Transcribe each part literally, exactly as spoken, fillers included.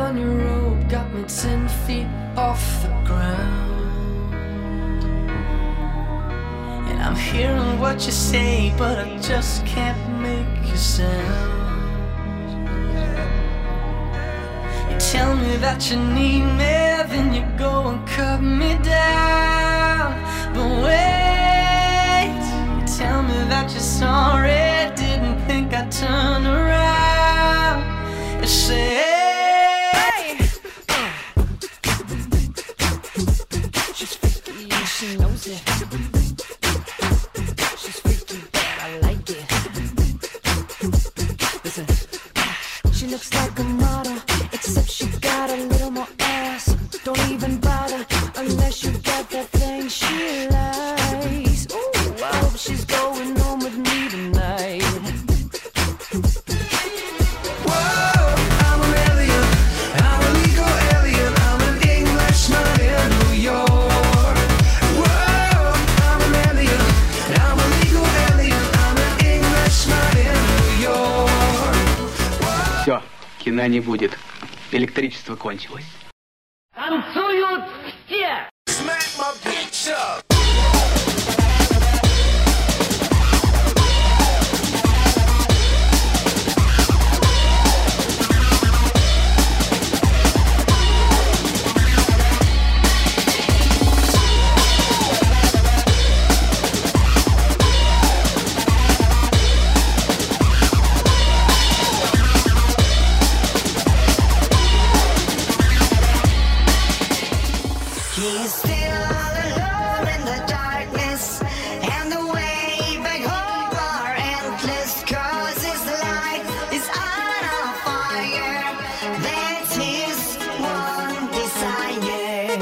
on your robe got me ten feet off the ground. And I'm hearing what you say, but I just can't make a sound. You tell me that you need me, then you go and cut me down. But wait, you tell me that you're sorry, didn't think I'd turn around and say, hey, she's freaky and she knows it. She's freaky, but I like it. Listen, she looks like a model, except she got a little more ass. Don't even bother unless you got that thing she likes. Ooh, I hope she's going home with me tonight. Whoa, I'm an alien, I'm a legal alien, I'm an Englishman in New York. Whoa, I'm an alien, I'm a legal alien, I'm an Englishman in New York. Все, кино не будет. Электричество кончилось. Танцуют все! Smack my bitch up! He's still all alone in the darkness, and the way back home are endless, 'cause his life is on a fire. That's his one desire.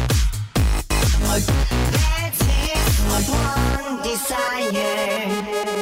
That's his one desire.